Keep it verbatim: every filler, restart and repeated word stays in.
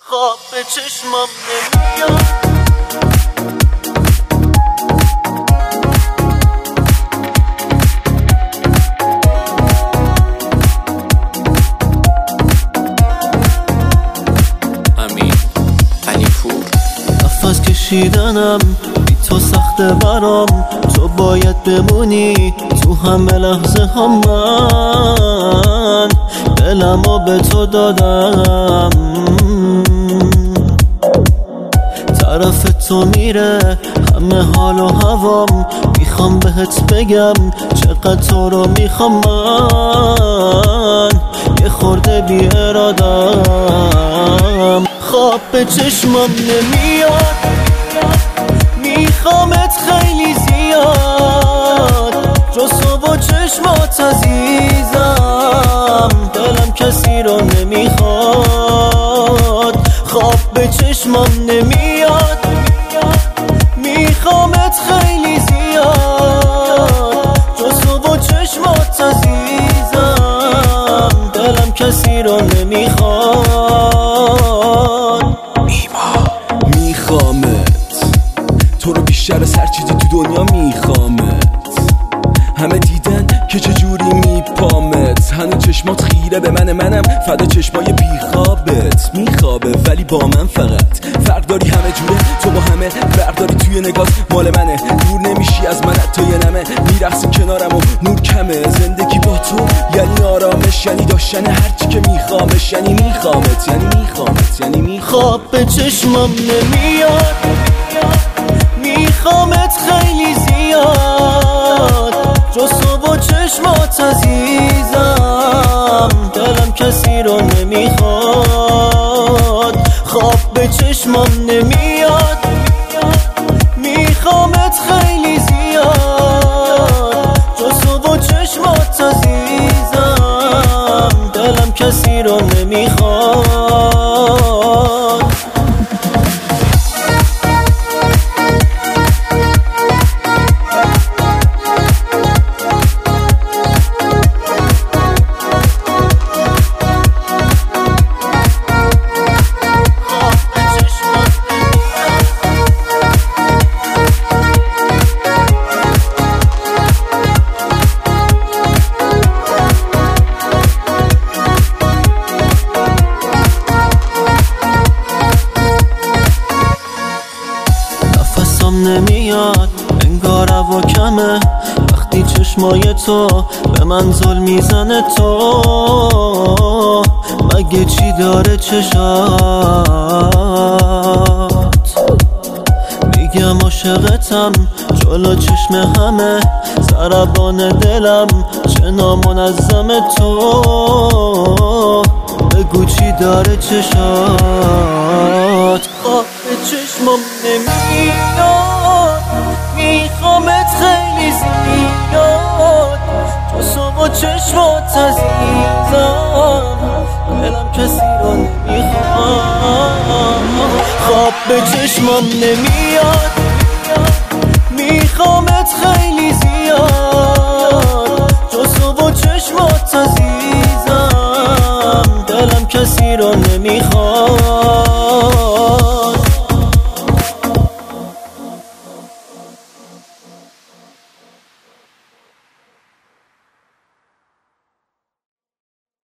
خواب به چشمم نمیاد. نفس کشیدنم بی تو سخته برام، تو باید بمونی تو همه لحظه هم. من دلمو به تو دادم، طرف تو میره همه حال و هوام. میخوام بهت بگم چقدر تو رو میخوام. من یه خورده بی ارادم، خواب به چشمم نمیاد. میخوامت خیلی زیاد، جز تو و چشمات عزیزم. دلم کسی رو نمیخواد، خواب به چشمم نمیاد. میخوامت خیلی زیاد، جز تو و چشمات عزیزم. دلم کسی رو نمیخواد. میخوامت تو رو بیشتر از هر چیزی تو دنیا میخوامت. همه دیدن که چجوری میپامت، هنو چشمات خیره به من، منم فدا چشمای بیخوابت. میخوابه ولی با من فقط فرق داری، همه جوره تو با همه برداری توی نگات مال منه. دور نمیشی از من حتی یه نمه، میرقصی کنارم و نور کمه. زندگی با تو یعنی آرامش، یعنی داشتن هرچی که میخوامش، یعنی میخوامت یعنی میخوامت یعنی میخوام. خواب به چشمم نمیاد. میخوامت خیلی زیاد، جز تو و چشمات عزیزم. دلم کسی رو نمیخواد، خواب به چشمم نمیاد. میخوامت خیلی زیاد، جز تو و چشمات عزیزم. دلم کسی رو نمیخواد. نمیاد انگار هوا کمه، وقتی چشمای تو به من ظلم میزنه. تو مگه چی داره چشات؟ میگم عاشقتم جلو چشم همه، ضربان دلم چه نامنظمه. تو بگو چی داره چشات؟ خواب به چشمم نمیاد. میخوامت خیلی زیاد، جز تو و چشمات عزیزم. دلم کسی رو نمیخواد، خواب به چشمم نمیاد. میخوامت خیلی زیاد، جز تو و چشمات عزیزم. دلم کسی رو نمیخواد.